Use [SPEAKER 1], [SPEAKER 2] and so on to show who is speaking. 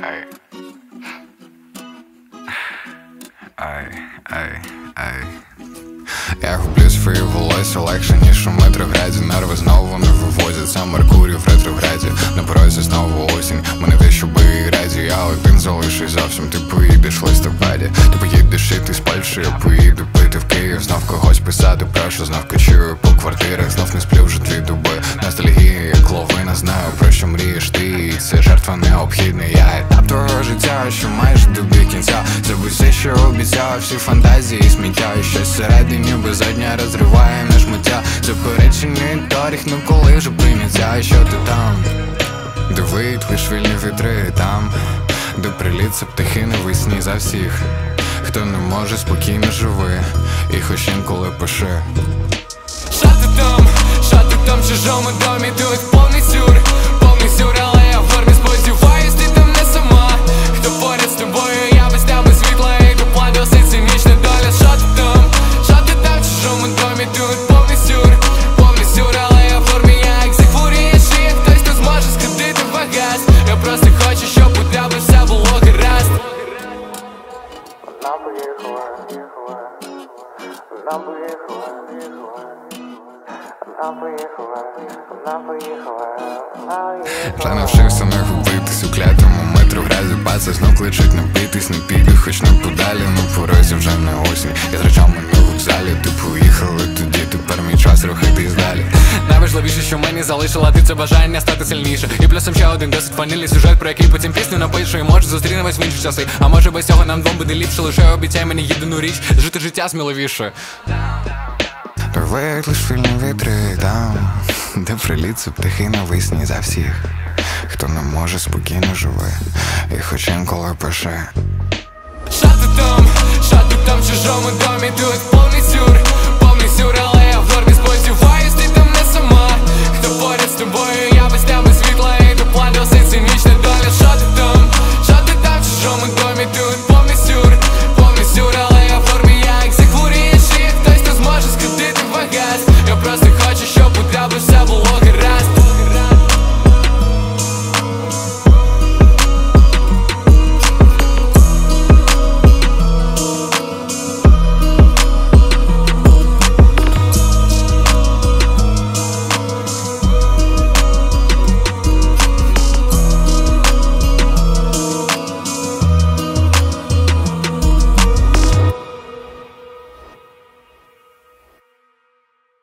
[SPEAKER 1] Ай. Ай, ай, ай. Я гублю свої волосся легше, ніж у Метрограді. Нерви знову не вивозяться, Меркурій в ретрограді. На порозі знову осінь, мене те, що би раді. Я один залишусь зовсім, ти поїдеш в листопаді. Ти поїдеш і ти з Польщі, я поїду пити в Київ. Знов когось писати, прошу, знов кочую по квартирах. Знов не сплю вже 2 доби. Ностальгія, як ловина, знаю, про що мрієш ти. І це жертва необхідна. Я етап твого життя, що майже добіг кінця. Забудь все, що обіцяв, всі фантазії сміття. І щось всередині безодня розриває на шмаття. Заперечений доріг, ну коли вже прийняття. І що ти там? Диви, твої швильні вітри там, де приліться птахи навесні за всіх, хто не може, спокійно живи, і хоч інколи пиши.
[SPEAKER 2] Що ти там в чужому домі, тут повний сюр, але я в формі, сподіваюсь, ти там не сама. Хто поряд з тобою, я без тебе світла, і до план досить цинічна доля. Що ти там в чужому домі, тут повний сюр, але я в формі, як Зігфурія шиє, хтось тут зможе скрутити багаж. Я просто хочу, щоб у тебе все було гаразд.
[SPEAKER 3] Вона поїхала, вона поїхала, вона поїхала.
[SPEAKER 1] Вже навчився не губитись у клятому Метрограді. Паці знов кличуть напитись, не піду, хоч не подалі. На порозі вже не осінь, я з речами на вокзалі. Ти поїхали тоді, тепер мій час рухатись далі.
[SPEAKER 2] Найважливіше, що мені залишила ти, це бажання стати сильніше. І плюсом ще один досить ванільний сюжет, про який потім пісню напишу. І може зустрінемось в інші часи. А може без цього нам двом буде ліпше. Лише обіцяй мені єдину річ, жити життя сміливіше.
[SPEAKER 1] Рве лиш вільні вітри там, де приліться птахи навесні за всіх, хто не може, спокійно живе, і хоч інколи пише.
[SPEAKER 2] Що ти там в чужому домі, тут